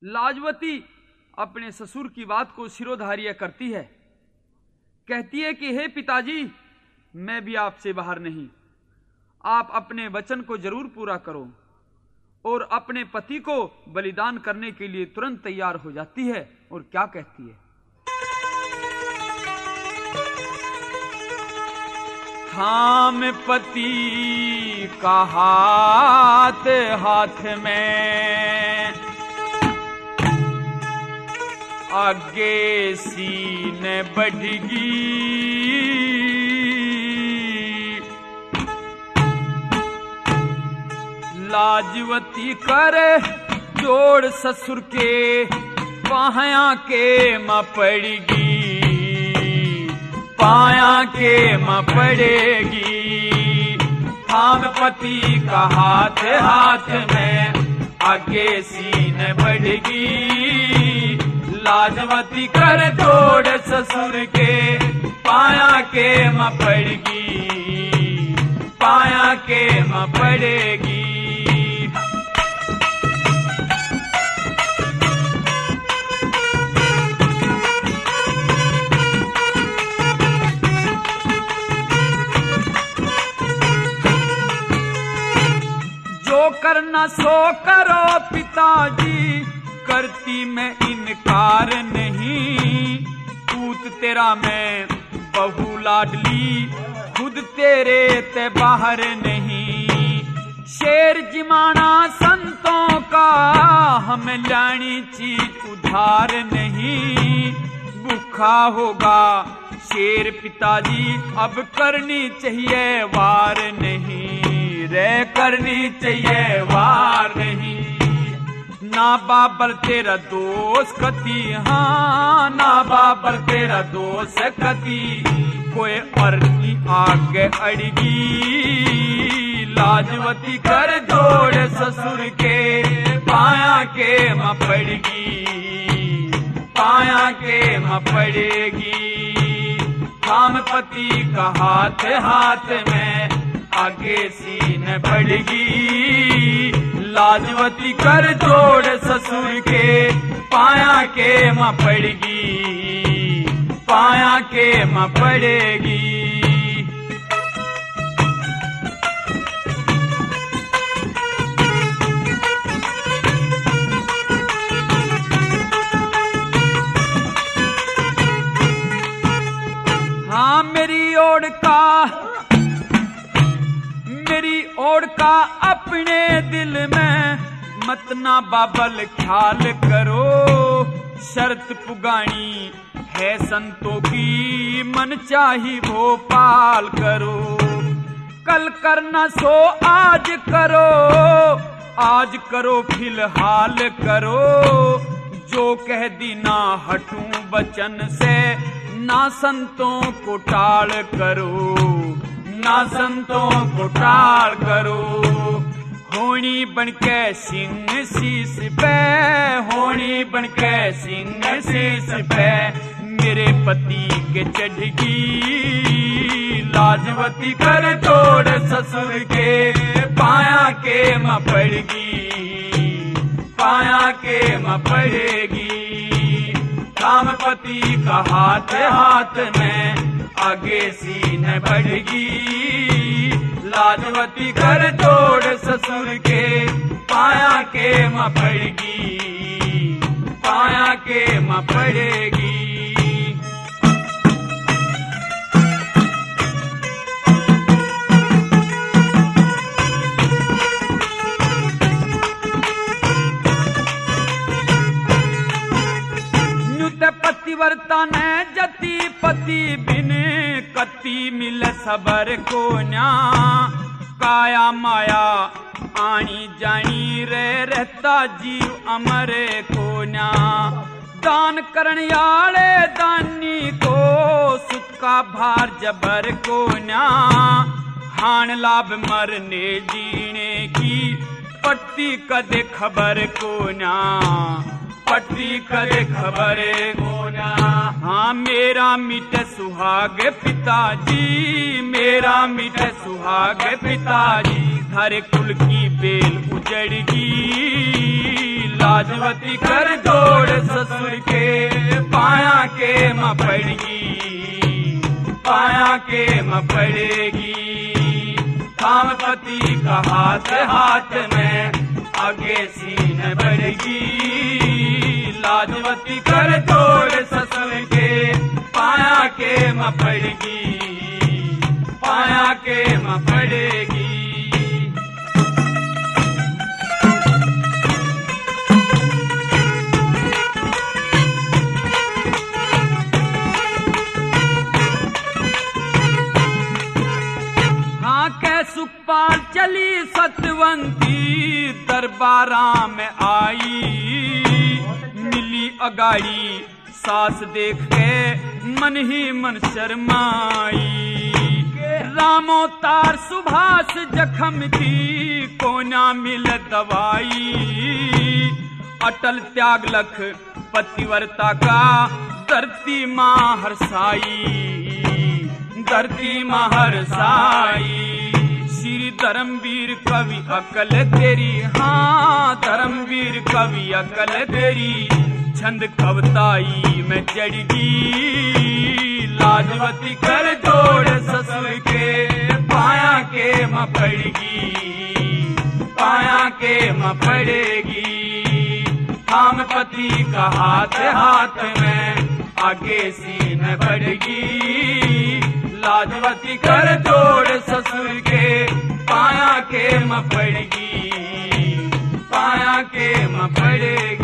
लाजवती अपने ससुर की बात को सिरोधार्य करती है। कहती है कि हे पिताजी, मैं भी आपसे बाहर नहीं, आप अपने वचन को जरूर पूरा करो। और अपने पति को बलिदान करने के लिए तुरंत तैयार हो जाती है। और क्या कहती है? थाम पति का हाथ हाथ में, आगे सीन बढ़गी, लाजवती करे जोड़ ससुर के, पाया के मां पड़ेगी, पाया के मां पड़ेगी। थाम पति का हाथ हाथ में, आगे सीन बढ़ेगी, लाजवती कर जोड़ ससुर के, पाया के मां पड़ेगी, पाया के मां पड़ेगी। जो करना सो करो पिताजी, करती मैं इनकार नहीं। पूत तेरा मैं बहू लाडली, खुद तेरे ते बाहर नहीं। शेर जिमाना संतों का, हमें लानी चीज उधार नहीं। भूखा होगा शेर पिताजी, अब करनी चाहिए वार नहीं रे, करनी चाहिए वार नहीं। ना बाबर तेरा दोस्त कती, हाँ ना बाबर तेरा दोस्त कती, कोई अर्नी आगे अड़गी, लाजवती कर जोड़ ससुर के, पाया के मां पड़ेगी, पाया के मां पड़ेगी। थाम पति का हाथ हाथ में, आगे सीन बढ़गी, लाजवती कर जोड़ ससुर के, पाया के मां पड़ेगी, पाया के मां पड़ेगी। हाँ मेरी ओर का अपने दिल में, मत ना बाबल ख्याल करो। शर्त पुगानी है संतों की, मन चाही भोपाल करो। कल करना सो आज करो, आज करो फिलहाल करो। जो कह दी ना हटूं बचन से, ना संतों को टाल करो, ना संतों को टाल करो। होनी बनके सिंह शीस पे, होनी बनके सिंह शीस पे, मेरे पति के चढ़गी, लाजवती कर जोड़ ससुर के, पाया के मां पड़ेगी, पाया के मां पड़ेगी। थाम पति का हाथ हाथ में, आगे सीन बढ़गी, लाजवती कर जोड़ ससुर के, पाया के मां पड़ेगी, पाया के मां पड़ेगी। पतिव्रता ने जति पति बिन, कति मिल सबर को न्या। काया माया आनी जानी रे, रहता जीव अमरे को न्या। दान करने आले दानी को, सुख का भार जबर को न्या। हान लाभ मरने जीने की, पट्टी कदे खबर को न्या, पट्टी करे खबरे गोना। हाँ मेरा मिट सुहाग पिताजी, मेरा मिट सुहाग पिताजी, थारे कुल की बेल उजड़गी, लाजवती कर जोड़ ससुर के पाया के म पड़गी, पाया के म पड़ेगी। थाम पति का हाथ हाथ में आगे सीन बढ़गी, लाजवती कर जोड़ ससुर के पाया के म पड़गी, पाया के म पड़ेगी। हाँ कै सुखपाल चली सतवंती दरबारा में आई, मिली अगाड़ी सास देख के मन ही मन शर्माई। रामो तार सुभाष जखम की को ना मिल दवाई, अटल त्याग लख पतिव्रता का धरती माँ हरसाई, धरती माँ हरसाई। श्री धर्मवीर कवि अकल तेरी, हाँ धर्मवीर कवि अकल तेरी, छंद कविताई में चढ़गी, लाजवती कर जोड़ ससुर के पाया के म पड़गी, पाया के म पड़ेगी। थाम पति का हाथ हाथ में आगे सीन बढ़गी, लाजवती कर जोड़ ससुर के पाया के म पड़गी, पाया के म पड़ेगी।